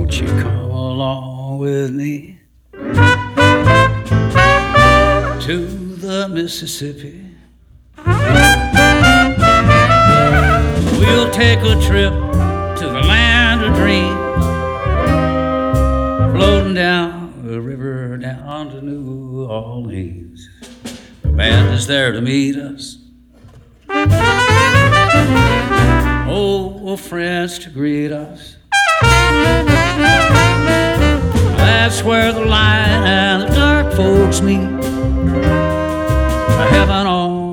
Won't you come along with me to the Mississippi? We'll take a trip to the land of dreams, floating down the river down to New Orleans. The band is there to meet us, old friends to greet us. That's where the light and the dark folks meet. Heaven